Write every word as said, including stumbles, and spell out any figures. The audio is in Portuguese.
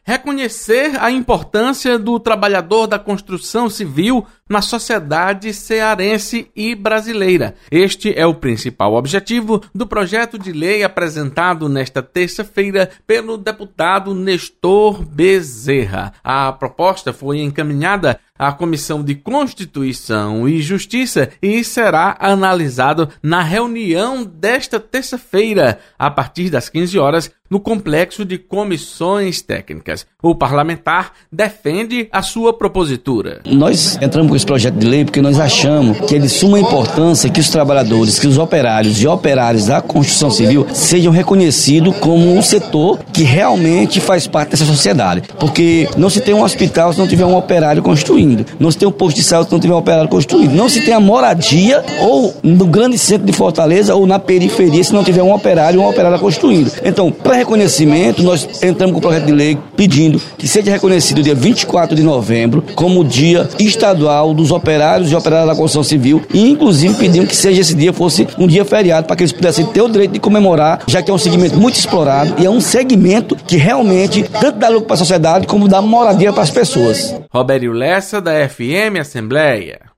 reconhecer a importância do trabalhador da construção civil na sociedade cearense e brasileira. Este é o principal objetivo do projeto de lei apresentado nesta terça-feira pelo deputado Nestor Bezerra. A proposta foi encaminhada à Comissão de Constituição e Justiça e será analisado na reunião desta terça-feira, a partir das quinze horas, no complexo de comissões técnicas. O parlamentar defende a sua propositura. Nós entramos com esse projeto de lei porque nós achamos que é de suma importância que os trabalhadores, que os operários e operárias da construção civil sejam reconhecidos como um setor que realmente faz parte dessa sociedade. Porque não se tem um hospital se não tiver um operário construindo. Não se tem um posto de saúde se não tiver um operário construindo. Não se tem a moradia ou no grande centro de Fortaleza ou na periferia se não tiver um operário ou uma operária construindo. Então, para reconhecimento, nós entramos com o projeto de lei pedindo que seja reconhecido o dia vinte e quatro de novembro como dia estadual dos operários e operárias da construção civil e, inclusive, pedimos que seja esse dia fosse um dia feriado para que eles pudessem ter o direito de comemorar, já que é um segmento muito explorado e é um segmento que realmente tanto dá lucro para a sociedade como dá moradia para as pessoas. Robério Lessa, da F M Assembleia.